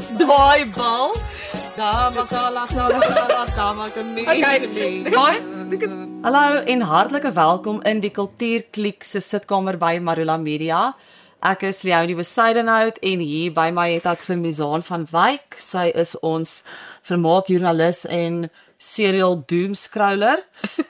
Daai bal. Daar mag Hallo en hartlike welkom in die Kultuurkliek se sitkamer by Marula Media. Ek is Leonie Besuidenhout en hier by my het ek vir Mizaan van Wyk. Sy is ons vermaakjoernalis en serial doomscroller.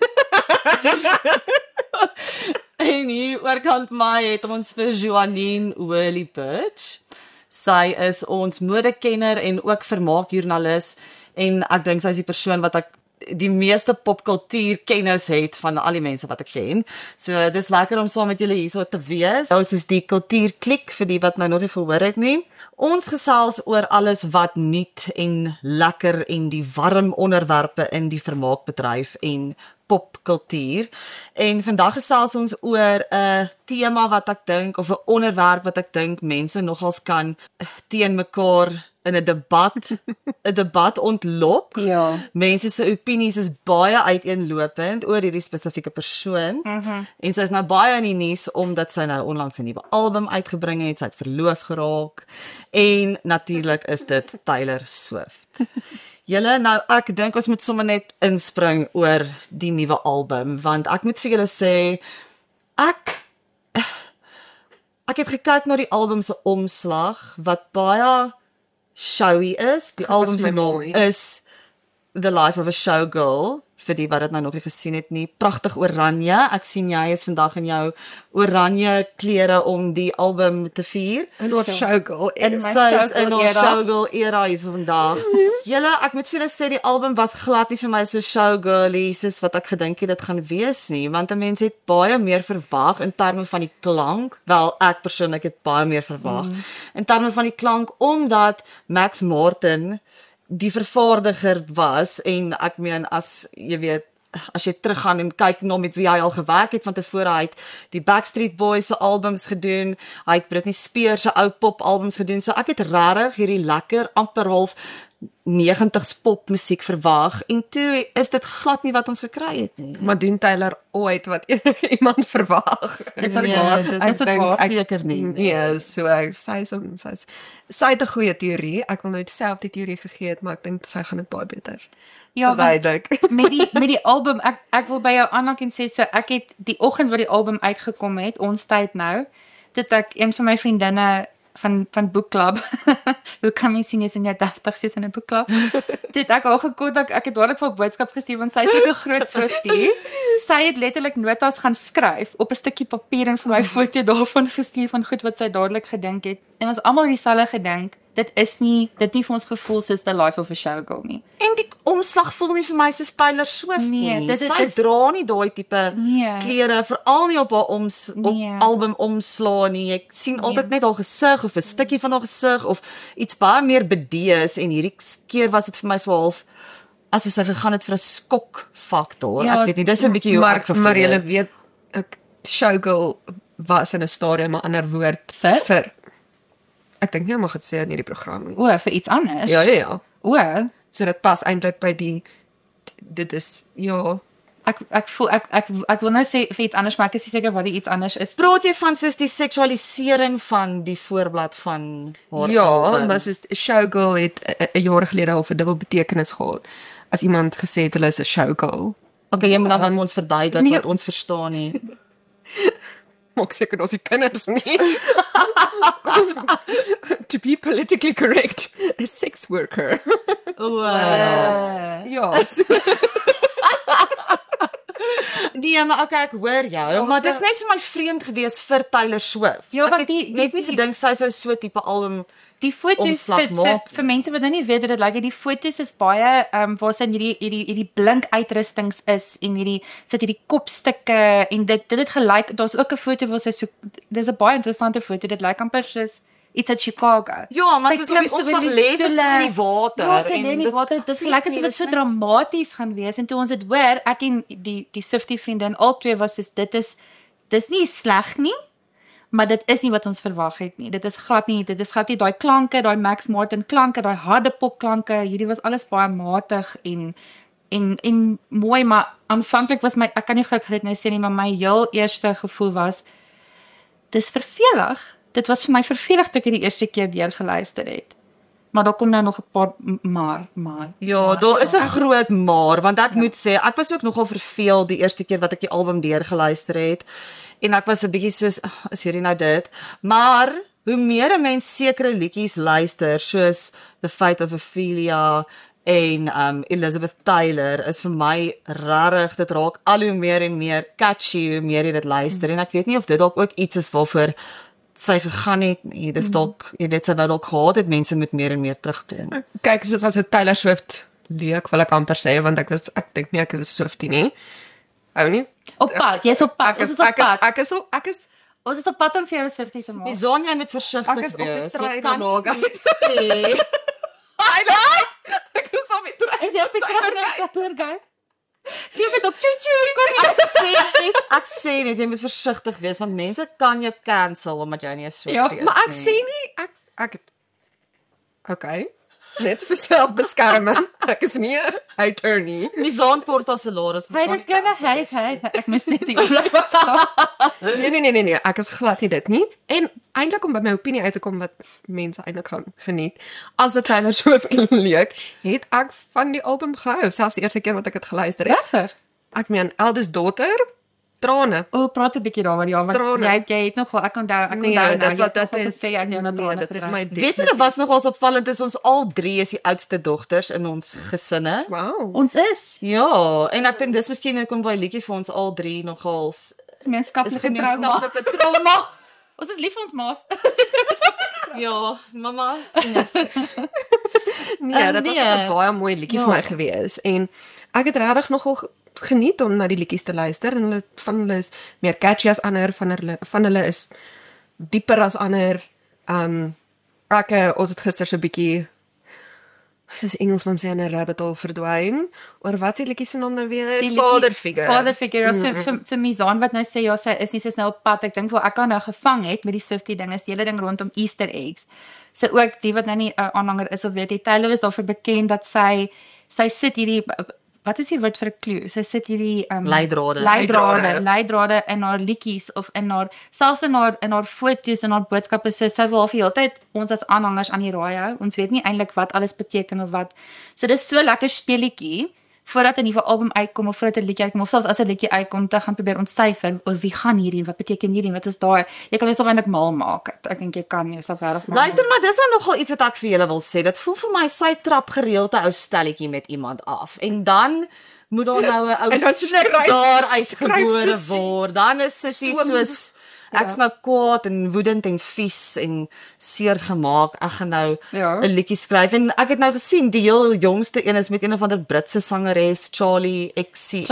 En hier oorkant my het ons vir Joanine Oorley Birch. Sy is ons modekenner en ook vermaakjoernalis en ek dink sy is die persoon wat ek die meeste popkultuurkennis het van al die mense wat ek ken. So dis lekker om saam met julle hier so te wees. Ons is die Kultuurkliek vir die wat nou nog nie gehoor het nie. Ons gesels oor alles wat nuut en lekker en die warm onderwerpe in die vermaakbedryf en popkultuur. En vandag gesels ons oor 'n tema wat ek dink of 'n onderwerp wat ek dink mense nogals kan teen mekaar in 'n debat ontlok. Ja. Mense se opinies is baie uiteenlopend oor hierdie spesifieke persoon. En sy is nou baie in die nuus omdat sy nou onlangs 'n nuwe album uitgebring het, sy het verloof geraak en natuurlik is dit Taylor Swift. Julle, nou ek dink ons moet sommer net inspring oor die nuwe album want ek moet vir julle sê ek het gekyk na die album se omslag wat baie showy is. Die album se naam is The Life of a Showgirl, vir die wat dit nou nog nie gesien het nie. Pragtig oranje. Ek sien jy is vandag in jou oranje klere om die album te vier. En of showgirl En sy is in ons showgirl era hier vandag. Julle, ek moet vir julle sê die album was glad nie vir my so showgirly soos wat ek gedink het dit gaan wees nie, want 'n mens het baie meer verwag in terme van die klank. Wel, ek persoonlik het baie meer verwag in terme van die klank omdat Max Martin die vervaardiger was en ek meen as jy weet as jy teruggaan en kyk na met wie hy al gewerk het van tevore, hy het die Backstreet Boys se albums gedoen, hy het Britney Spears se ou pop albums gedoen, so ek het regtig hierdie lekker amper half 90s popmusiek verwag en toe is dit glad nie wat ons gekry het nie. Maar doen Taylor ooit wat iemand verwag? Is dit waar? Dit is seker nie. Nee, so sy het 'n goeie teorie. Ek wil nou self die teorie gegee het, maar ek dink sy gaan dit baie beter. Ja, duidelik. met die album, ek wil by jou aanhaak en sê, so ek het die oggend wat die album uitgekom het, ons tyd nou, dit ek een van my vriendinne van boekklub, hoe kan mens sien, jy is in jou 30's, jy is in 'n boekklub, dit ek al gekontak, ek het dadelik vir 'n boodskap gestuur, want sy is ook 'n groot Swiftie, sy het letterlik notas gaan skryf, op 'n stukkie papier en vir my foto daarvan gestuur, van goed wat sy dadelik gedink het, en ons almal dieselfde gedink, dit nie vir ons gevoel soos The Life of a Showgirl nie. En die omslag voel nie vir my soos Taylor Swift nie. Sy dra nie daai tipe klere, veral nie op haar album omslaa nie. Ek sien altyd net haar gesig of 'n stukkie van haar gesig of iets baie meer bedees en hierdie keer was dit vir my so half asof sy gegaan het vir 'n skokfaktor. Ek weet nie, dis 'n bietjie hoe ek gevoel maar jy weet, Showgirl was in 'n stadium 'n ander woord vir ek dink nie mag dit sê in hierdie program nie. O, vir iets anders? Ja. O, so dit pas eintlik by dit is, ja. Ek voel, ek wil nou sê vir iets anders, maar ek is nie seker wat die iets anders is. Praat jy van soos die seksualisering van die voorblad van haar album? Maar soos Showgirl het 'n jaar gelede al 'n dubbel betekenis gehad. As iemand gesê het hulle is 'n showgirl. Okay, jy moet dan ons verduidelik wat ons verstaan nie. Maak seker ons die kinders nie. To be politically correct, a sex worker. Ja. Nee, maar okay, ek hoor jou, maar dit is net vir my vreemd gewees vir Taylor Swift. Ja, want ek het net nie gedink sy sou so tipe album die foto's vir mense wat nou nie weet dit lyk, die foto's is baie waar sy hierdie blink uitrustings is en sit hierdie kopstukke en dit het gelyk, daar's ook 'n foto waar sy so, dis 'n baie interessante foto, dit lyk amper soos iets uit Chicago. Ja, maar soos op die omslag lê sy in die water. Ja, sy lê in die water, dit lyk asof dit so dramaties gaan wees en toe ons dit hoor, ek en die Swiftie vriendin, al twee was soos, dis nie sleg nie, maar dit is nie wat ons verwag het nie. Dit is glad nie daai klanke, daai Max Martin klanke, daai harde pop klanke. Hierdie was alles baie matig en mooi, maar aanvanklik was ek kan nie gou dit nou sê nie, maar my heel eerste gevoel was dis vervelig. Dit was vir my vervelig toe ek die eerste keer weer geluister het. Maar daar kom nou nog 'n paar maar. Ja, daar is 'n groot maar, want ek moet sê, ek was ook nogal verveel die eerste keer wat ek die album deurgeluister het. En ek was 'n bietjie soos, is hierdie nou dit? Maar hoe meer 'n mens sekere liedjies luister, soos The Fate of Ophelia en Elizabeth Taylor, is vir my regtig, dit raak al hoe meer en meer catchy hoe meer jy dit luister. En ek weet nie of dit dalk ook iets is waarvoor sy gegaan het nie. Dis dalk, jy weet, sy wou dalk gehad het mense moet meer en meer terugkom. Kyk, soos as 'n Taylor Swift leek, wil ek amper sê, want ek dink nie ek is 'n Swiftie nie. Hou nie. Op pad, jy's op pad. Ons is op pad. Ons is op pad om vir jou 'n Swiftie te maak. Die son jy moet versigtig Ek is op die wees. trein Jy kan vanmorgen. nie sê. Ek is op die trein. Is jy op die trein gaan? Sien met op choo-choo, kom Ek sê net jy moet versigtig wees want mense kan jou cancel omdat jy nie 'n Swiftie Ja, is Maar ek nie. sê nie ek okay. Net vir selfbeskerming. Ek is nie 'n hater nie. Mizaan Porta se Laris. Hy dis gonna hy. Ek mis net die oomblik was daar. Nee, ek is glad nie dit nie. En eintlik om by my opinie uit te kom wat mense eintlik gaan geniet. As dit Taylor Swift leek, het ek van die album gehou, selfs die eerste keer wat ek dit geluister het. Regtig? Ek meen, Eldest Daughter, trane. O, praat 'n bietjie daaroor. Ja, want Trane. jy het nog wel ek onthou nou. dit Sê jy nou nee, trane dit het my Weet julle wat nogals opvallend is, ons al 3 is die oudste dogters in ons gesinne. Wow. Ons is Ja, en ek dink dis miskien hoekom baie liedjie vir ons al 3 nogals is gemeenskaplike trauma. gemeenskaplike trauma. Ons is lief vir ons maas. Ja, mamma. Nee, dit was nee. 'n baie mooi liedjie vir my gewees en ek het regtig nogal geniet om na die liedjies te luister en van hulle is meer catchy as ander, van hulle is dieper as ander. Ons het gister so 'n bietjie soos Engelsman sê 'n rabbit hole verdwyn oor wat se liedjies se naam nou weer? Father Figure. Father Figure. Ja, so Mizaan wat nou sê ja, sy is nie sy's nou op pad. Ek dink waar ek haar nou gevang het met die Swiftie ding is die hele ding rondom Easter eggs. So ook die wat nou nie 'n aanhanger is of weet jy, Taylor is daarvoor bekend dat sy sit hierdie wat is die woord vir 'n clue? Sy sit hierdie leidrade in haar liedjies of in haar selfs in haar foto's en haar boodskappe, so sy wil vir heeltyd ons as aanhangers aan die raai hou. Ons weet nie eintlik wat alles beteken of wat. So dis so lekker speletjie voordat 'n nuwe album uitkom of voordat 'n liedjie uitkom of selfs as 'n liedjie uitkom te gaan probeer ontsyfer oor wie gaan hierdie, wat beteken hierdie, wat is daai. Jy kan jouself eintlik mal maak. Ek dink jy kan jouself regtig mal. Luister, maar dis nou nogal iets wat ek vir julle wil sê. Dit voel vir my sy trap gereeld 'n ou stelletjie met iemand af. En dan moet daar nou 'n ou En dan snik skryf- daar skryf uitgebore Sissie. word. Dan is Sissie soos ek's nou kwaad en woedend en vies en seer gemaak. Ek gaan nou Ja. 'n liedjie skryf en ek het nou gesien die heel jongste een is met een of ander Britse sangeres, Charlie XCX.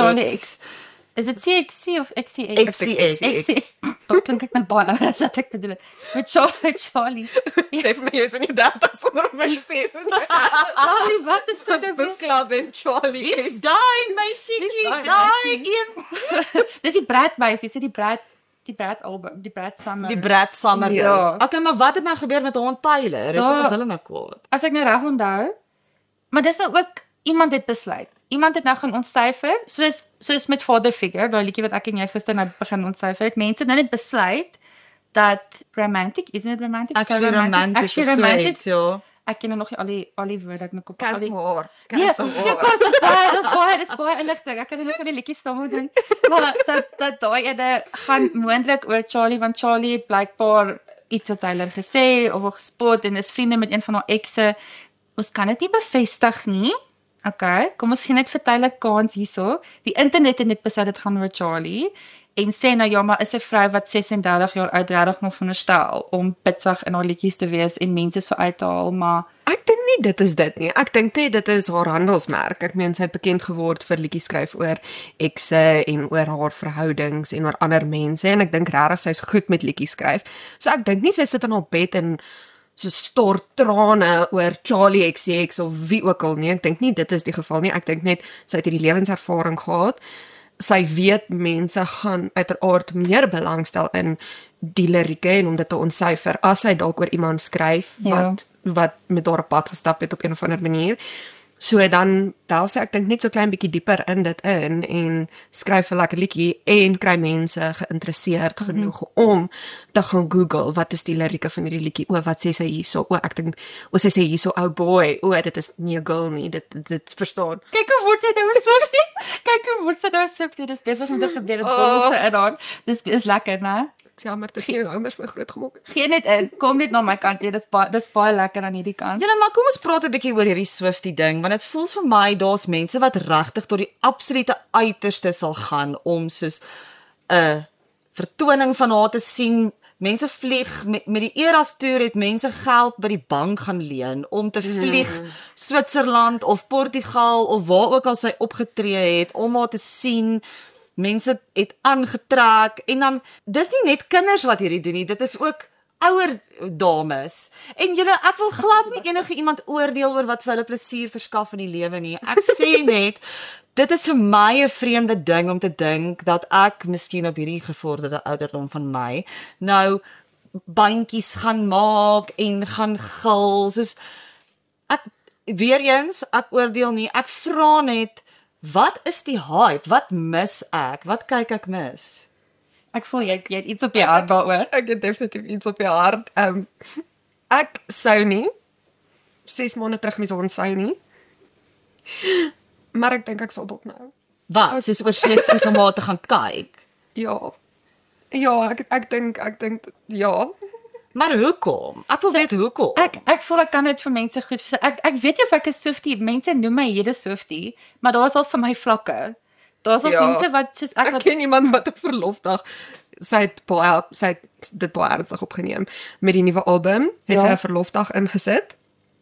Is dit CXC of XCX? XCX. Ek dink ek met baie ouer as wat ek bedoel het. Met Charlie. Sê vir my jy's in die 30s sonder om my te sê. Charlie, wat is dit? Book Club en Charlie. Dis daai meisietjie, Dis daai daai meisie. een. Dis die Brad meisie, dis die Brad album, die Brad Summer. Die Brad Summer. Ja. Okay, maar wat het nou gebeur met hom Tyler? Daar- Ek was hulle nou kwaad. As ek nou reg onthou. Maar dis nou ook iemand het besluit. Iemand het nou gaan ontsyfer, soos met Father Figure, daai liedjie wat ek en jy gister nou begin ontsyfer het. Mense nou net besluit dat romantic, isn't it romantic? Actually romantic. Actually romantic. Ja. Ek ken nog nie al die woorde uit my kop. Cancel haar. Ja, Cancel ja, haar. kos, dis baie inligting. Ek kan net van die liedjies staan moet dink. Maar dat daai ene gaan moontlik oor Charlie, want Charlie het blykbaar iets op Taylor gesê of gespot en is vriende met een van haar ekse. Ons kan dit nie bevestig nie. Okay, kom ons gee net vir Taylor kans hierso. Die internet het net besluit dit gaan oor Charlie en sê nou ja, maar is 'n vrou wat 36 jaar oud regtig nog veronderstel om pitsig in haar liedjies te wees en mense so uit te haal, maar Ek dink nie dit is dit nie. Ek dink net dit is haar handelsmerk. Ek meen sy het bekend geword vir liedjies skryf oor ekse en oor haar verhoudings en oor ander mense en ek dink regtig sy's goed met liedjies skryf. So ek dink nie sy sit in haar bed en so stort trane oor Charlie XCX of wie ook al nie. Ek dink nie dit is die geval nie. Ek dink net sy het hierdie lewenservaring gehad. Sy weet mense gaan uiteraard meer belangstel in die lirieke en om dit te ontsyfer as sy dalk oor iemand skryf wat met haar op pad gestap het op een of ander manier. So dan delf sy ek dink net so klein bietjie dieper in dit in en skryf 'n lekker liedjie en kry mense geïnteresseerd genoeg om te gaan Google wat is die lirieke van hierdie liedjie. O, wat sê sy hierso? O, ek dink sy sê hierso oh boy. O, dit is nie 'n girl nie. Dit verstaan. Kyk hoe word jy nou 'n Swiftie. Kyk hoe word sy nou 'n Swiftie. Dis besig om te gebeur dat bol se in aan. Dis is lekker, né? Ja, maar te geen ouers my groot gemaak. Gee net in. Kom net na my kant toe. Dis baie lekker aan hierdie kant. Ja, maar kom ons praat 'n bietjie oor hierdie Swiftie ding, want dit voel vir my daar's mense wat regtig tot die absolute uiterste sal gaan om soos 'n vertoning van haar te sien. Mense vlieg met die Eras toer het mense geld by die bank gaan leen om te vlieg Switserland of Portugal of waar ook al sy opgetree het om haar te sien. Mense het aangetrek en dan dis nie net kinders wat hierdie doen nie, dit is ook ouer dames. En julle, ek wil glad nie enige iemand oordeel oor wat vir hulle plesier verskaf in die lewe nie. Ek sê net dit is vir my 'n vreemde ding om te dink dat ek miskien op hierdie gevorderde ouderdom van my nou bandjies gaan maak en gaan gil soos ek weer eens ek oordeel nie, ek vra net wat is die hype? Wat mis ek? Wat kyk ek mis? Ek voel jy het iets op jou hart daaroor. Ek het definitief iets op jou hart. Ek sou nie 6 maande terug mes ons sou nie. Maar ek dink ek sal dalk nou. Wat? Soos oor Swiftie gemaak te gaan kyk? Ja. Ja, ek dink ja. Maar hoekom? Ek wil weet hoekom. Ek voel ek kan dit vir mense goed sê. Ek weet jy of ek 'n Swiftie, mense noem my hierde Swiftie, maar daar's al vir my vlakke. Daar's al mense wat soos ek ken iemand wat op verlofdag sy het dit baie ernstig opgeneem met die nuwe album. Het sy 'n verlofdag ingesit.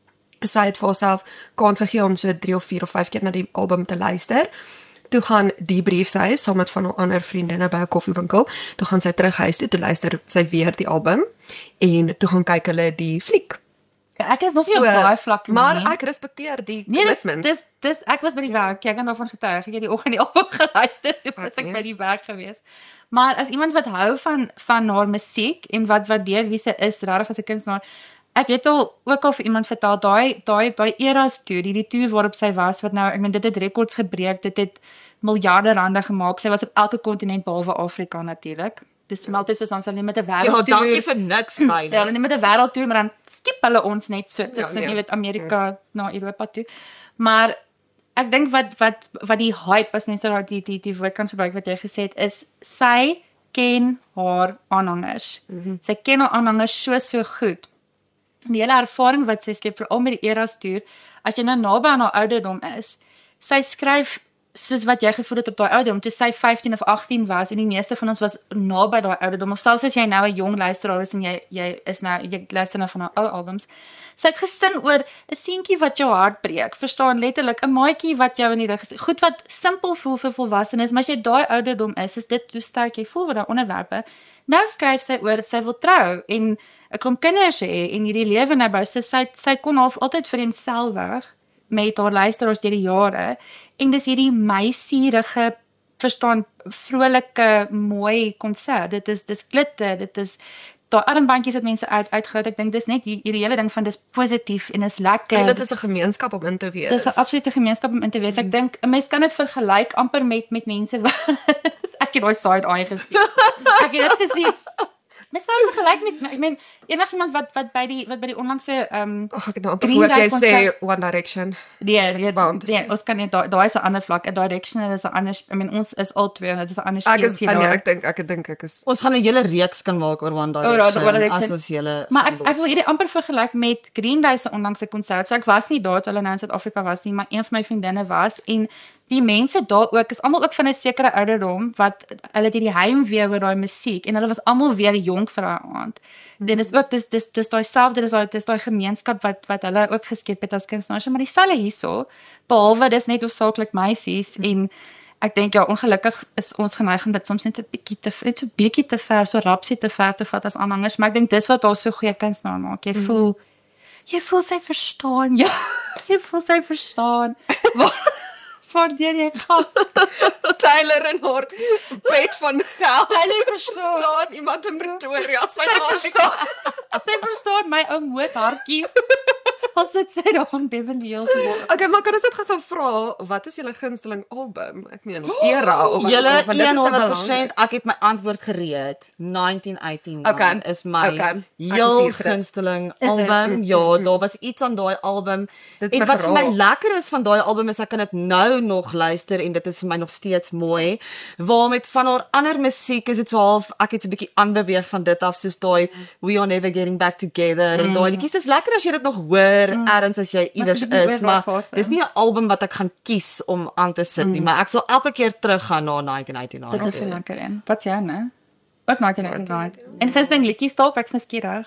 Sy het vir haarself kans gegee om so 3 of 4 of 5 keer na die album te luister. Toe gaan die brief sy saam met van haar ander vriendinne by 'n koffiewinkel. Toe gaan sy terug huis toe luister sy weer die album en toe gaan kyk hulle die fliek. Ek is nog nie op daai vlak nie. Maar ek respekteer die commitment. Dis ek was by die werk. Jy kan daarvan getuig. Ek het die oggend die album geluister toe was ek by die werk gewees. Maar as iemand wat hou van haar musiek en wat waardeer wie sy is regtig as 'n kunstenaar, ek het ook al vir iemand vertel daai Eras toer, die toer waarop sy was wat nou ek meen dit het rekords gebreek, dit het miljarde rande gemaak. Sy was op elke kontinent behalwe Afrika natuurlik. Dis meld is ons dan met 'n wêreldtoer. Ja, dankie vir niks, Tyler. Ja, nie met 'n wêreldtoer, maar dan skip hulle ons net so tussen jy weet Amerika na Europa toe. Maar ek dink wat die hype as mens nou die woord kan gebruik wat jy gesê het is sy ken haar aanhangers. Sy ken haar aanhangers so goed. Die hele ervaring wat sy skep veral met die Eras toer, as jy nou naby aan haar ouderdom is, sy skryf soos wat jy gevoel het op daai ouderdom, toe sy 15 of 18 was en die meeste van ons was naby daai ouderdom, of selfs as jy nou 'n jong luisteraar is en jy luister nou van haar ou albums, sy het gesin oor 'n seentjie wat jou hart breek, verstaan letterlik, 'n maatjie wat jou in die rug is, goed wat simpel voel vir volwassenes, maar as jy daai ouderdom is dit hoe sterk jy voel oor daai onderwerpe. Nou skryf sy oor sy wil trou en 'n klomp kinders hê en hierdie lewe nou bou, so sy kon half altyd vereenselwig met haar luisteraars deur die jare. En dis hierdie meisierige, verstaan, vrolike, mooi konsert. Dis glitter, dit is daai armbandjies wat mense uitgehou. Ek dink dis net hierdie hele ding van dis positief en is lekker. En dit is 'n gemeenskap om in te wees. Dis 'n absolute gemeenskap om in te wees. Ek dink 'n mens kan dit vergelyk amper met mense wat ek het daai side eye gesien. Ek het dit gesien. Mens kan vergelyk met ek meen enigiemand wat by die onlangse ek het nou amper gehoor jy sê One Direction. Nee, ons kan net daai is 'n ander vlak. 'n Direction is 'n ander, I mean ons is al twee en dit is 'n ander speeltjie daar. Ek dink ons gaan 'n hele reeks kan maak oor One Direction. As ons hele maar ek wil hierdie amper vergelyk met Green Day se onlangse konsert. So ek was nie daar toe hulle nou in Suid-Afrika was nie, maar een van my vriendinne was en die mense daar ook is almal ook van 'n sekere ouderdom wat hulle het hierdie heimwee oor daai musiek en hulle was almal weer jonk vir daai aand. Dit is ook dis daai selfde dis daai gemeenskap wat hulle ook geskep het as kunstenaars, maar dieselfde hierso, behalwe dis net hoofsaaklik meisies en ek dink ja ongelukkig is ons geneig om dit soms net 'n bietjie te ver, so rapsie te ver te vat as aanhangers, maar ek dink dis wat haar so goeie kunstenaar maak. Jy voel sy verstaan. Ja, jy voel sy verstaan. Waardeur jy gaan. Tyler en haar bed van self. Tyler verstaan iemand in Pretoria. Sy verstaan my ou moothartjie. Ons sit sy daar in Beverly Hills. Okay, maar kan ons dit gou vra, wat is julle gunsteling album? Ek meen, of era of wat? Julle Want dit is 100%, ek het my antwoord gereed. 1989 Okay, is my okay. heel Ek is hier gunsteling album. Ja, daar was iets aan daai album. Dit En my wat vir my geraak. lekker is van daai album is ek kan dit nou nog luister en dit is vir my nog steeds mooi. Waar met van haar ander musiek is dit so half ek het so 'n bietjie aanbeweeg van dit af soos daai We Are Never Getting Back Together en daai liedjies. Dis lekker as jy dit nog hoor ergens as jy iewers dit nie oor is, daai maar fase. dis nie 'n album wat ek gaan kies om aan te sit nie, maar ek sal elke keer teruggaan na 1989. Dit is 'n lekker een. Wat jy nou? Ook maak jy net right. En gister liedjies stop ek s'n skieurig.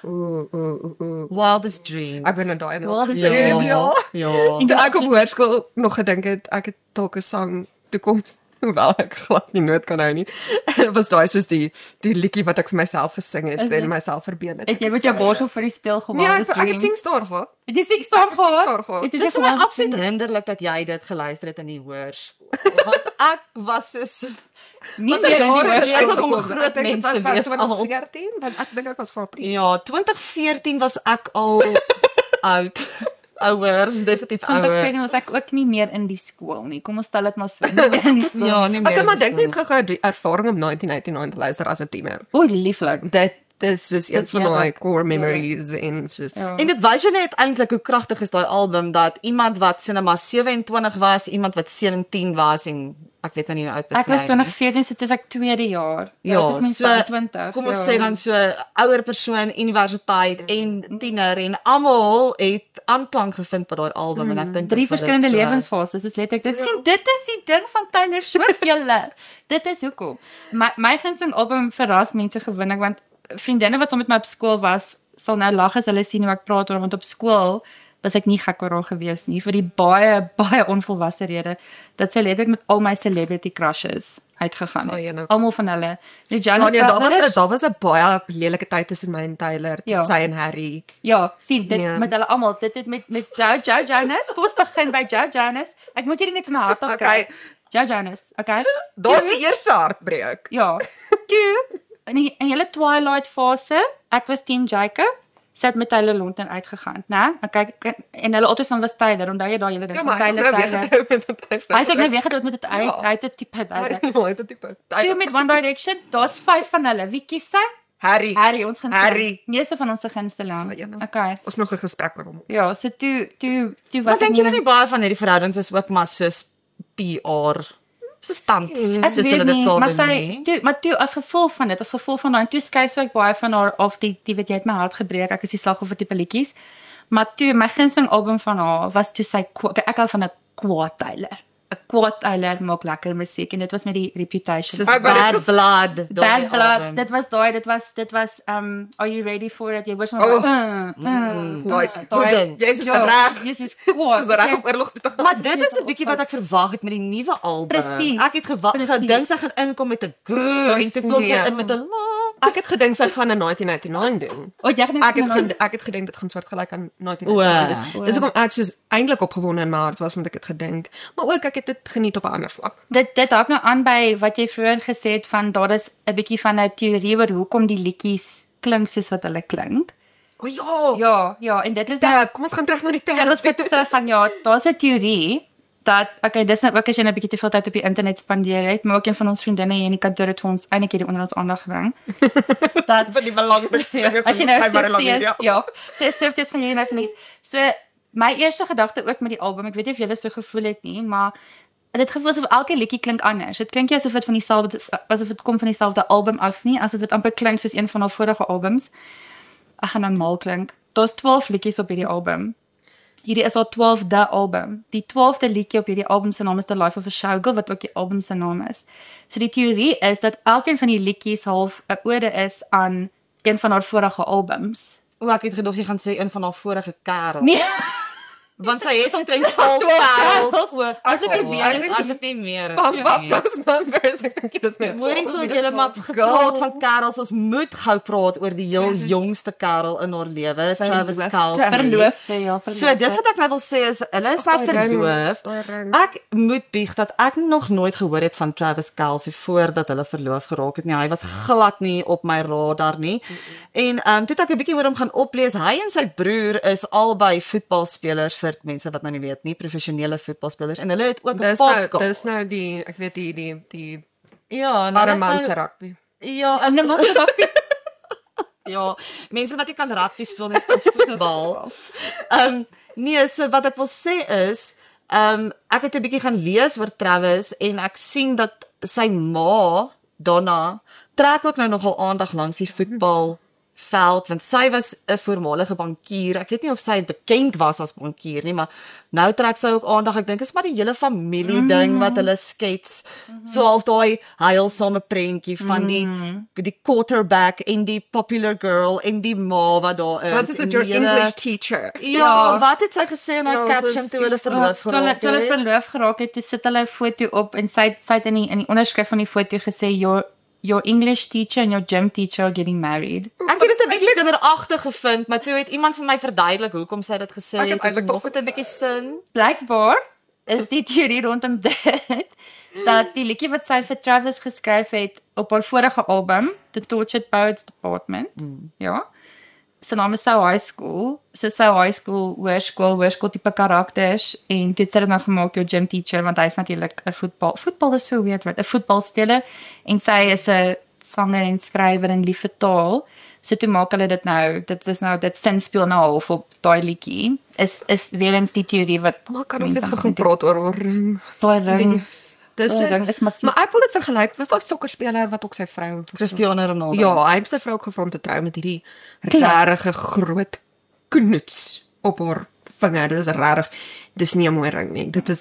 Wildest Dreams. Ek ben nou daai Wildest ja, Dreams. ja. En toe ek op hoërskool nog gedink het, ek het dalk 'n sang toekoms, hoewel ek glad nie noot kan hou nie. Dit was daai soos die liedjie wat ek vir myself gesing het Is dit? en myself verbeel het. Het jy met jou borsel vir die speel Nee, gewaal? ek het singstar gehad. Het jy sing staan Ek het SingStar gehad? gehad. Het jy Dis dit my gewoon absoluut hinderlik dat jy dit geluister het in die hoërskool. Want ek was soos nie Want meer ek in die jare hoërskool besig om gekom. groot Ek dink dit mense was wees al. 2014, want ek dink ek was 14. ja, 2014 was ek al oud. Ouer, definitief ouer. 2014 was ek ook nie meer in die skool nie. Kom ons stel dit maar so. Nie meer in die skool. Ja, nie meer. Ek kan maar in die dink net gou-gou die ervaring om 1989 te luister as 'n tiener. O, lieflik. Dit is soos een Dis van daai heerlik. core memories en soos Ja. En dit wys jou net eintlik hoe kragtig is daai album dat iemand wat sinema 27 was, iemand wat 17 was en ek weet nou nie hoe oud Ek was jy nie. 2014, so dis ek tweede jaar. Ja, dit is mens so 20. kom ons sê dan so ouer persoon, universiteit en tiener en almal het aanklank gevind by daai album en ek dink Drie dis wat dit verskillende so- lewensfases. Dis letterlik dit sien dit is die ding van Taylor Swift julle. Dit is hoekom. My gunsteling album verras mense gewoonlik want vriendinne wat saam met my op skool was, sal nou lag as hulle sien hoe ek praat oor want op skool was ek nie gek oor haar gewees nie vir die baie onvolwasse rede dat sy letterlik met al my celebrity crushes uitgegaan Oh, het. jene. Almal van hulle. Die Ja, Jonas nee, Brothers. daar was 'n baie lelike tyd tussen my en Taylor, Ja. sy en Harry. Ja, sien dit Nee. met hulle almal. Dit het met Joe Jonas. Kom ons begin by Joe Jonas. Ek moet hierdie net van my hart af kry. Okay. Joe Jonas, okay? Daar's die eerste hartbreek. Ja. Toe in julle Twilight fase, ek was team Jacob. Sy het met Taylor London uitgegaan, né? Okay, en hulle altyd was Taylor, onthou jy daai hele ding Ja, van maar hy is Taylor? nou weer getrou met 'n Hy is ook nou weer gedoen met dit uit Ja. uit 'n tipe uit. Hy het tipe. Toe met One Direction, daar's 5 van hulle. Wie kies sy? Harry. Harry, ons gunsteling. Harry. Meeste van ons se gunsteling. Ja, ja. Okay. Ons moet nog 'n gesprek oor hom. Ja, so toe Maar was dink jy nie baie van hierdie verhoudings is ook maar soos PR stand Ek soos weet hulle dit nie, sal maar doen sy nie? maar toe as gevolg van dit, as gevolg van daai toe skryf sy ook baie van haar of die weet jy het my hart gebreek, ek is die slagoffer tipe liedjies. Maar toe my gunsteling album van haar was toe sy ek hou van 'n Quad Taylor. 'n Quad Taylor maak lekker musiek en dit was met die Reputation. Soos Ek wou net Bad Blood. daai Bad Blood, album. dit was Are You Ready For It? Jy hoor sommer Like, Pudding. Jy is ja, reg. Jesus, quad. Soos reg om oorlog te gaan. Maar dit is 'n bietjie wat ek verwag het met die nuwe album. Presies. Ek het gedink sy gaan inkom met 'n en toe kom sy Nee. in met 'n Ek het gedink sy gaan 'n 1999 doen. O, jy gaan Ek het gedink dit gaan soortgelyk aan 1999. O. Dis hoekom ek soos eintlik opgewonde in my hart was want ek het gedink, maar ook ek het dit geniet op 'n ander vlak. Dit haak nou aan by wat jy vroeër gesê het van daar is 'n bietjie van 'n teorie oor hoekom die liedjies klink soos wat hulle klink. O ja. Ja, en dit is nou Kom ons gaan terug na die ja, tyd. ons moet terug gaan ja, daar's 'n teorie dat okay, dis nou ook as jy 'n bietjie te veel tyd op die internet spandeer het, maar ook een van ons vriendinne hier in die kantoor het vir ons eintlik hierdie onder ons aandag gebring. Dat vir die belangrikste ja, dinge as jy nou schynbaar in Swifties, media. ja, dis Swifties gaan jy nou geniet. So my eerste gedagte ook met die album, ek weet nie of julle so gevoel het nie, maar dit gevoel asof elke liedjie klink anders. Dit klink nie asof dit van dieselfde asof dit kom van dieselfde album af nie, asof dit amper klink soos een van haar vorige albums. Ek gaan nou mal klink. Daar's 12 liedjies op hierdie album. Hierdie is haar 12de album. Die 12de liedjie op hierdie album se naam is The Life of a Showgirl, wat ook die album se naam is. So die teorie is dat elkeen van die liedjies half 'n ode is aan een van haar vorige albums. O, ek het gedog jy gaan sê een van haar vorige kerels. Nee, Want sy het omtrent 12 parels. As As nie meer. those numbers, ek dink dis net. Hoorie so julle maar gepraat van kerels, ons moet gou praat oor die heel jongste kerel in haar lewe, Travis Kelce. Verloofde, ja, So dis wat ek nou wil sê is, hulle is nou verloof. Ek moet bieg dat ek nog nooit gehoor het van Travis Kelce voordat hulle verloof geraak het nie. Hy was glad nie op my radar nie. En toe het ek 'n bietjie oor hom gaan oplees. Hy en sy broer is albei voetbalspelers vir mense wat nou nie weet nie, professionele voetbalspelers en hulle het ook 'n podcast. Dis nou die, ek weet die Ja, en arme man se rugby. Ja, en ja, mense wat nie kan rugby speel nie, speel voetbal. Nee, so wat ek wil sê is, ek het 'n bietjie gaan lees oor Travis en ek sien dat sy ma, Donna, trek ook nou nogal aandag langs die voetbalveld want sy was 'n voormalige bankier. Ek weet nie of sy bekend was as bankier nie, maar nou trek sy ook aandag. Ek dink is maar die hele familie ding wat hulle skets. So half daai heilsame prentjie van die quarterback en die popular girl en die ma wat daar is. Wat is en dit, your die hele- English teacher? Ja, wat het sy gesê in haar Ja, caption soos toe hulle iets verloof Toe hulle geraak het? verloof geraak het, toe sit hulle 'n foto op en sy het in die onderskrif van die foto gesê your English teacher and your gym teacher are getting married. Ek het dit 'n bietjie kinderagtig gevind, maar toe het iemand vir my verduidelik hoekom sy dit gesê Ek het het. eintlik Nog het 'n bietjie sin. Blykbaar is die teorie rondom dit dat die liedjie wat sy vir Travis geskryf het op haar vorige album, The Tortured Poets Department, ja. Sy naam is Sou High School, so Sou High School, hoërskool tipe karakters en toe het sy dit nou gemaak jou gym teacher want hy's natuurlik 'n voetbal is so weird, 'n voetbalspeler en sy is 'n sanger en skrywer en lief vir taal. So toe maak hulle dit sinspeel nou half op daai liedjie. Is weer eens die teorie wat Maar kan ons net gaan praat oor haar ring? daai ring. Dis Daai ring is massief. maar ek wil dit vergelyk met daai sokkerspeler wat ook sy vrou. Cristiano Ronaldo. Ja, hy het sy vrou ook gevra om te trou met hierdie regtig groot knoets op haar vinger. Dit is regtig, dis nie 'n mooi ring nie. Dit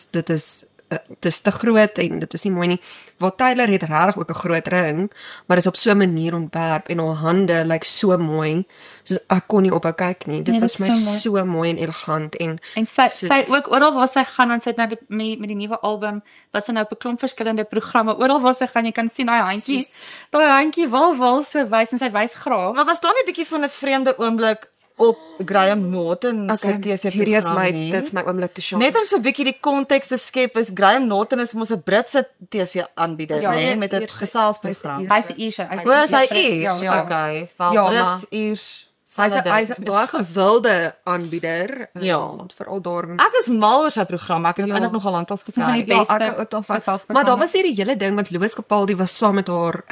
is te groot en dit is nie mooi nie. Waar Taylor het regtig ook 'n groot ring, maar dis op so 'n manier ontwerp en haar hande lyk so mooi. So ek kon nie ophou kyk nie. Dit Nee, was dit my is so mooi. so mooi en elegant en Sy ook oral waar sy gaan en sy het nou met die nuwe album wat sy nou op 'n klomp verskillende programme oral waar sy gaan jy kan sien daai handjie wil so wys en sy wys graag. Maar was daar nie 'n bietjie van 'n vreemde oomblik op Graham Norton se TV-program hierdie is my nie? dit is my oomblik te Net om so 'n bietjie die konteks te skep, is Graham Norton is mos 'n Britse TV-aanbieder, Ja, nee, met 'n Iersche- geselsprogram. Hy's Ierse. Hoe is hy Iers? Ja. Okay. Wel, Ja, Brits, maar- Iers. Hy's 'n baie gewilde aanbieder. Ja. Veral daar. Ek is mal oor sy program. Ek het hom eintlik nogal lanklaas Van die gekyk. beste ek ook daarvan. geselsprogramme. Maar daar was hierdie hele ding want Louis Capaldi was saam met haar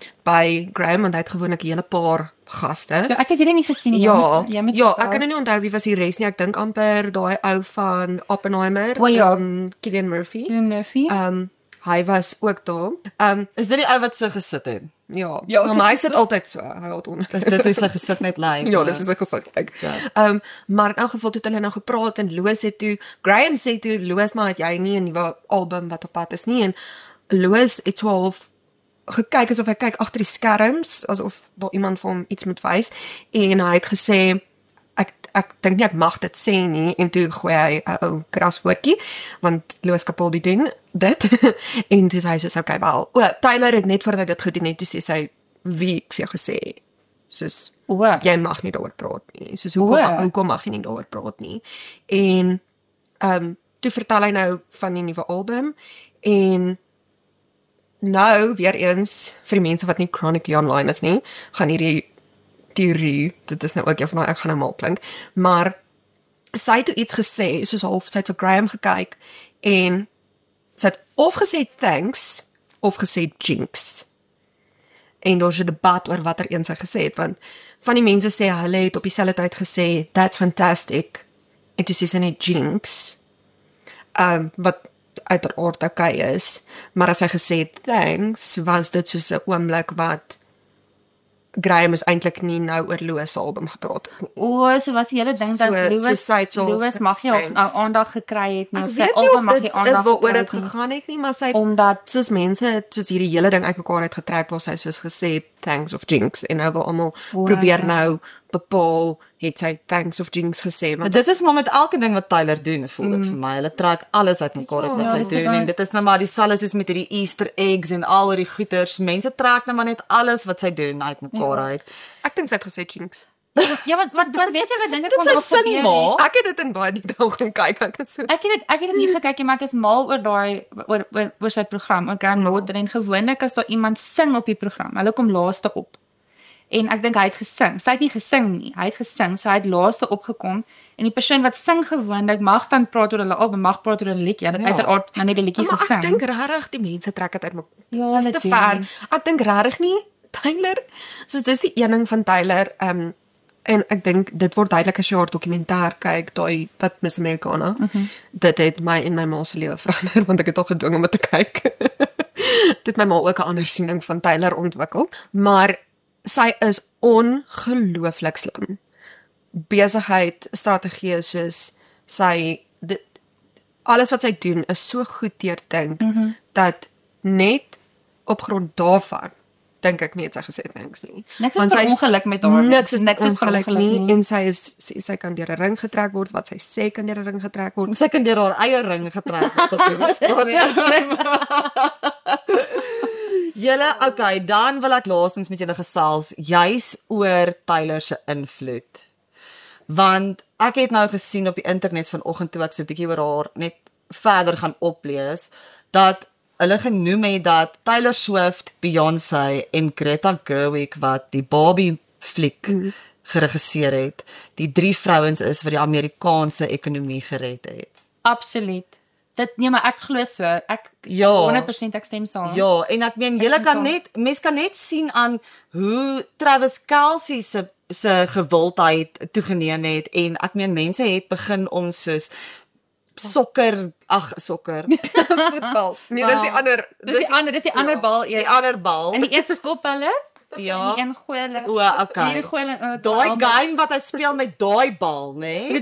by Graham en hy het gewoonlik 'n hele paar gaste. Ja, ek het dit nie gesien nie. Ja, Jy moet ja, ek kan nou nie onthou wie was die res nie. Ek dink amper daai ou van Oppenheimer, O, ja. Cillian Murphy. Murphy. Hy was ook daar. Is dit die ou wat so gesit het? Ja, Ja, maar hy sit altyd so. Hy hou on. Dis dit hoe sy gesig net lyk. Ja, dis is 'n gesig. Maar in elk geval het hulle nou gepraat en Louis het toe Graham sê toe Louis, maar het jy nie 'n nuwe album wat op pad is nie en Louis het 12 gekyk asof hy kyk agter die skerms asof daar iemand vir hom iets moet wys en hy het gesê ek dink nie ek mag dit sê nie en toe gooi hy 'n ou kraswoordjie want Louis Capaldi doen dit en dis hy sê okay wel. Taylor het net voordat hy dit gedoen het toe sê sy wie ek vir jou gesê soos jy mag nie daaroor praat nie. Soos hoekom mag jy nie daaroor praat nie? En toe vertel hy nou van die nuwe album en nou weer eens vir die mense wat nie chronically online is nie, gaan hierdie teorie, dit is nou ook een van daai ek gaan nou mal klink, maar sy het toe iets gesê, soos half sy het vir Graham gekyk en sy het of gesê thanks of gesê jinx. En daar's 'n debat oor watter een sy gesê het want van die mense sê hulle het op dieselfde tyd gesê that's fantastic en toe sê sy net jinx. Wat uiteraard okay is, maar as hy gesê het thanks, was dit soos 'n oomblik wat Graham is eintlik nie nou oor Louis se album gepraat het nie. So was die hele ding dat So sy het so Louis mag nie thanks. aandag gekry het nie. Ek Sy weet nie album of mag dit nie is aandag waaroor gekry dit het nie. gegaan het nie, maar sy het Omdat soos mense het soos hierdie hele ding uitmekaar uitgetrek waar sy soos gesê het thanks of jinx en nou wil almal probeer nou bepaal het sy thanks of jinx gesê. Maar dit is maar met elke ding wat Tyler doen, voel dit vir my. Hulle trek alles uit mekaar uit wat Ja, sy dis doen waar. en dit is nou maar dieselfde soos met hierdie Easter eggs en al die goeters. Mense trek nou maar net alles wat sy doen uit mekaar uit. Ek dink sy het gesê jinx. Ja, want weet jy wat dinge Dit kon sy nog sin gebeur maak. Ek het dit in baie detail gaan kyk. Ek is so Ek het dit nie gekyk nie, maar ek is mal oor daai oor sy program, oor Graham Norton en gewoonlik as daar iemand sing op die program, hulle kom laaste op. En ek dink hy het gesing. Sy het nie gesing nie, hy het gesing, so hy het laaste opgekom en die persoon wat sing gewoonlik mag dan praat oor hulle album, mag praat oor 'n liedjie. Hy het uiteraard nou net 'n liedjie Maar ek gesing. dink regtig die mense trek dit uit mekaar. Ja, Dis te hulle ver. doen. Ek dink regtig nie Tyler. Soos dis die een ding van Tyler, en ek dink dit word duidelik as jy haar dokumentêr kyk, daai wat Miss Americana. Dit het my en my ma se lewe verander want ek het al gedwing om dit te kyk. Dit het my ma ook 'n ander siening van Tyler ontwikkel, maar sy is ongelooflik slim. Besigheid, strategieë soos alles wat sy doen is so goed deurdink dat net op grond daarvan dink ek nie het sy gesê thanks nie. Niks is Want per sy is- ongeluk met haar. Niks is Niks is per ongeluk ongeluk nie. en sy kan deur 'n ring getrek word, wat sy sê kan deur 'n ring getrek word. Sy kan deur haar eie ring getrek word op die stadium. Julle, okay, dan wil ek laastens met julle gesels juis oor Tyler se invloed. Want ek het nou gesien op die internet vanoggend toe ek so 'n bietjie oor haar net verder gaan oplees dat hulle genoem het dat Taylor Swift, Beyoncé en Greta Gerwig wat die Barbie fliek geregisseer het, die 3 vrouens is wat die Amerikaanse ekonomie gered het. Absoluut. Dit nee, maar ek glo so. Ek Ja. 100% ek stem saam. Ja, en ek meen julle Ek kan stem net mens kan net sien aan hoe Travis Kelce se gewildheid toegeneem het en ek meen mense het begin om soos sokker, voetbal. Nee, dis die ander, Dis die ander bal Die eers. ander bal. En die een skop hulle, Ja. en die een gooi hulle. O, En okay. die gooi hulle. Daai game wat hy speel met daai bal, nê?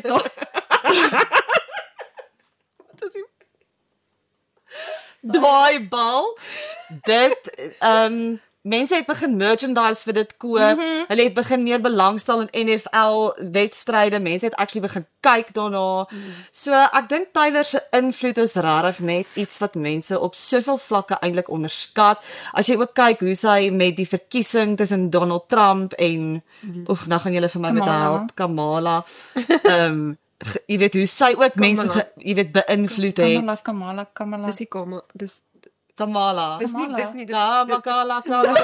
Daai bal. Dit mense het begin merchandise vir dit koop. Hulle het begin meer belangstel in NFL wedstryde. Mense het actually begin kyk daarna. So ek dink Tyler se invloed is regtig net iets wat mense op soveel vlakke eintlik onderskat. As jy ook kyk hoe sy met die verkiesing tussen Donald Trump en nou gaan julle vir my met Kamala. help, Kamala. Jy weet hoe sy ook mense jy weet beïnvloed het. Kamala. Dis die kom, dis Kamala. dis nie Kamala.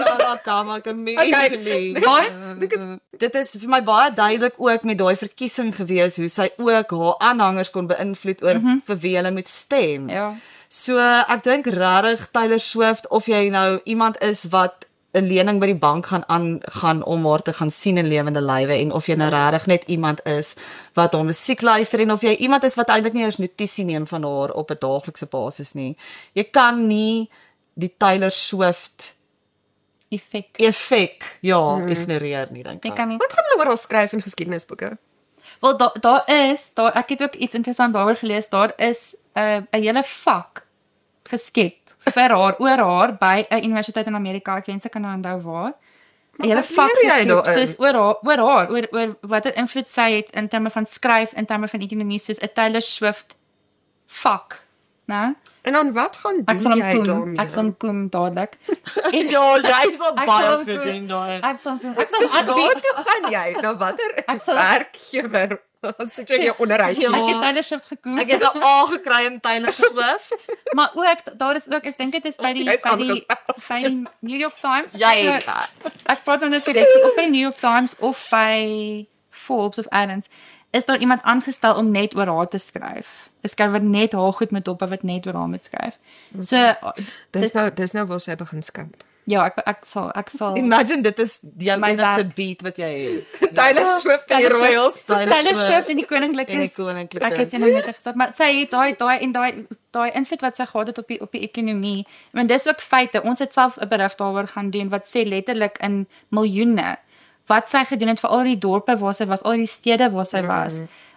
Dit is vir my baie duidelik ook met daai verkiesing gewees hoe sy ook haar aanhangers kon beïnvloed oor vir wie hulle moet stem. Ja. So ek dink regtig Taylor Swift of jy nou iemand is wat 'n lening by die bank gaan aangaan om haar te gaan sien in lewende lywe en of jy nou regtig net iemand is wat haar musiek luister en of jy iemand is wat eintlik nie eens notisie neem van haar op 'n daaglikse basis nie. Jy kan nie die Taylor Swift Effek. effek ignoreer nie dink Ek ek. kan nie. Wat gaan hulle oor haar skryf in geskiedenisboeke? Wel daar is, ek het ook iets interessant daaroor gelees. Daar is 'n hele vak geskep vir haar oor haar by 'n universiteit in Amerika. Ek wens ek kan nou onthou waar. 'n hele wat vak leer jy geskep daarin? soos oor watter invloed sy het in terme van skryf, in terme van ekonomie, soos 'n Taylor Swift vak, né? En dan wat gaan Ek sal doen hom jy koem, daarmee? ek sal hom koem dadelik. En Ja, jy's al Ek baie sal hom verdien koem. daai. Ek sal hom Soos waar toe gaan jy? Na watter Ek sal- werkgewer? Sit jy in jou onderhoud? Ja. ek het Taylor Swift gekoem. Ek het 'n A gekry in Taylor Swift. Maar ook daar is ook ek dink dit is by die Jy's by die New York Times. Jy het Ek praat nou net korreksie of by die New York Times of by Forbes of Adams. Is daar iemand aangestel om net oor haar te skryf? 'n Skrywer net haar goed met dop wat net oor haar moet skryf. So Dis nou waar sy begin skimp. ja, ek sal Imagine dit is jou My enigste werk. beat wat jy het. Taylor Swift en die Taylor Swift. Royals. Taylor Swift en die koninklikes. En die koninklikes. Ek het dit net gesê, maar sy het daai invloed wat sy gehad het op die ekonomie. Want dis ook feite. Ons het self 'n berig daaroor gaan doen wat sê letterlik in miljoene wat sy gedoen het vir al die dorpe waar sy was, al die stede waar sy was.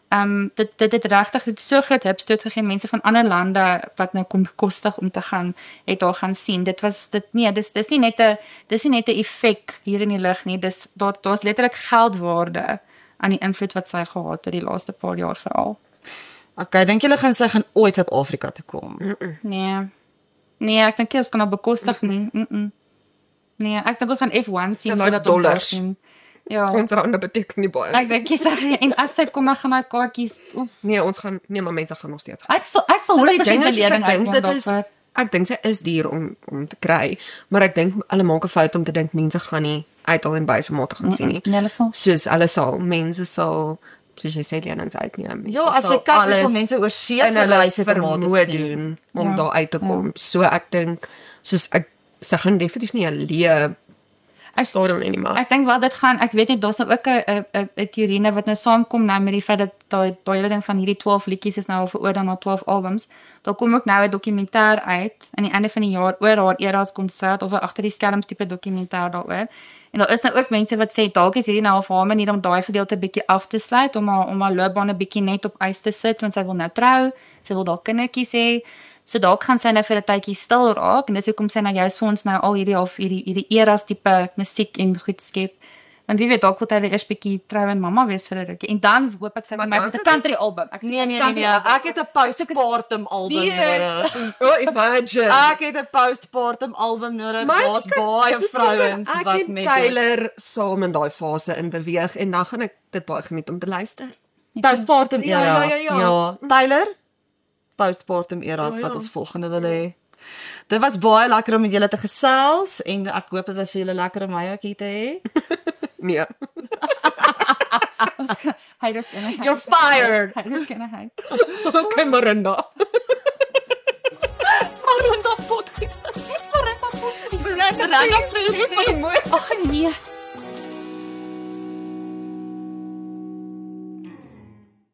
dit het regtig dit so groot hupstoot gegee. Mense van ander lande wat nou kom kostig om te gaan, het daar gaan sien. Dis nie net 'n effek hier in die lug nie. Daar's letterlik geldwaarde aan die invloed wat sy gehad het die laaste paar jaar veral. Okay, dink julle sy gaan ooit Suid-Afrika toe kom? Nee, ek dink nie ons kan haar bekostig nie. Nee, ek dink ons gaan F1 sien voordat ons daar sien. Ja. Ons rande beteken nie baie. Ek dink jy en as sy kom dan gaan haar kaartjies. Nee, maar mense gaan nog steeds gaan. Ek sal 100% beleding uitneem. Ek dink sy is duur om te kry, maar ek dink hulle maak 'n fout om te dink mense gaan nie uithaal en by se mate gaan sien nie. Nee, Soos mense sal soos jy sê Leanings uitneem. Ja, as jy kyk hoeveel mense oor see verwys het om te doen om daar uit te kom. So ek dink soos sy gaan definitief nie 'n leë stadion nie maar. Ek dink wel dit gaan, ek weet nie, daar's nou ook 'n teorie wat nou saamkom nou met die feit dat daai hele ding van hierdie 12 liedjies is nou al veroordeel na 12 albums. Daar kom ook nou 'n dokumentêr uit aan die einde van die jaar oor haar eras konsert of 'n agter die skerms tipe dokumentêr daaroor. En daar is nou ook mense wat sê dalk is hierdie nou al vir haar manier om daai gedeelte bietjie af te sluit, om haar loopbaan 'n bietjie net op ys te sit want sy wil nou trou, sy wil dalk kindertjies hê. So dalk gaan sy nou vir 'n tydjie stil raak en dis hoekom sy nou juist vir ons nou al hierdie eras tipe musiek en goed skep. Want wie weet dalk wil hy eers bietjie trou en mamma wees vir 'n rukkie. En dan hoop ek sy met my 'n country album. Nee, ek het 'n postpartum album nodig. Imagine. Ek het 'n postpartum album nodig. Daar's baie vrouens wat met Tyler saam in daai fase in beweeg en dan gaan ek dit baie geniet om te luister. Postpartum era. Ja. Tyler postpartum eras wat ons volgende wil hê. Dit was baie lekker om met julle te gesels en ek hoop dit was vir julle lekker om my ook hier te hê. Nee. You're fired. Hy Okay, Marinda. Marinda pot. Dis Marinda pot. Marinda pot. Ag nee.